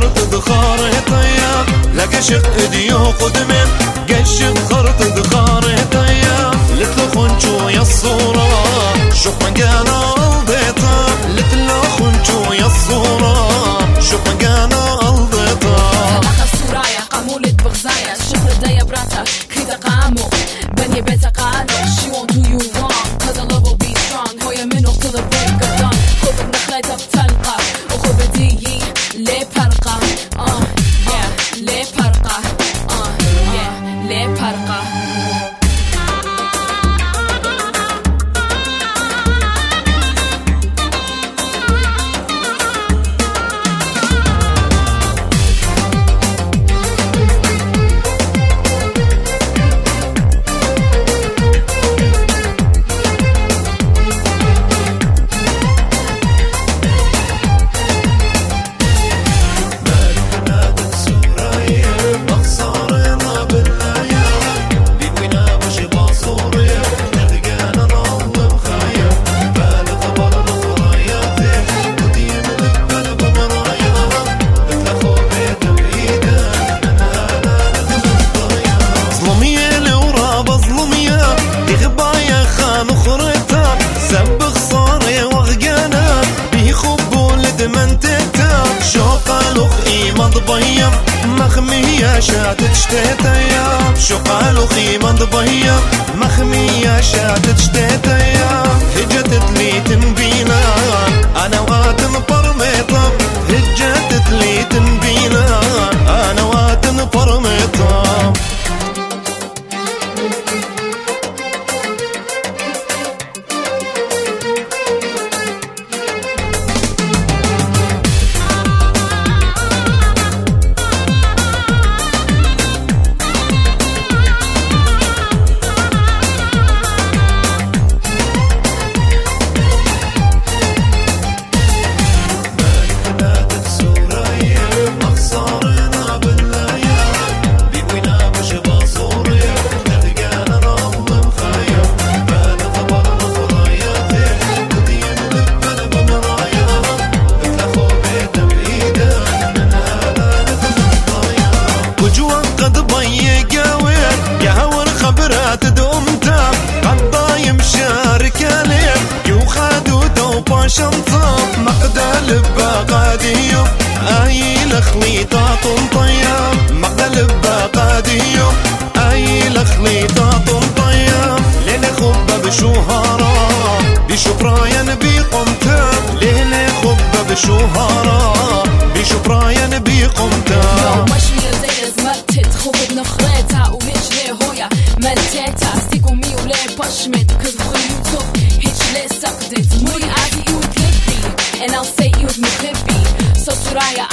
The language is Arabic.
خرط دخارتيا لقشق اديو قدمين قشق خرط دخارتيا لتلخنشو يا الصورة شوف مقانا الضيطة لتلخنشو يا الصورة شوف مقانا الضيطة اخر سورايا قامولة بغزايا الشهر دايا براتا كريتا قامو بني بيتا قالو she won't do you wrong cause our love will be strong هويا منو till the break of dawn خوبك نخليتها بتلقى وخوبك ديي ليه فرقة yeah ليه فرقة yeah ليه فرقة ضبيم مخمية شاتت شتيتيا شو قالوا خيمة ضبيم مخمية شاتت شتيتيا هجتت لي تنبينا انا واتن برميطة هجتت لي تنبينا انا واتن برميطة مقدل بقاديو اي لخليطات طيا مقدل بقاديو اي لخليطات طيا لين خب بشوهارا بشبراين بقمتا لين خب بشوهارا بشبراين بقمتا مشوية زي زمرتت خوب بنخريتا وهيج هويا ملتيتا ستيكو ميو لي بشمت كز خيوتو هيج لي سقدت مري عادي and I'll say you with me hippie so Suraya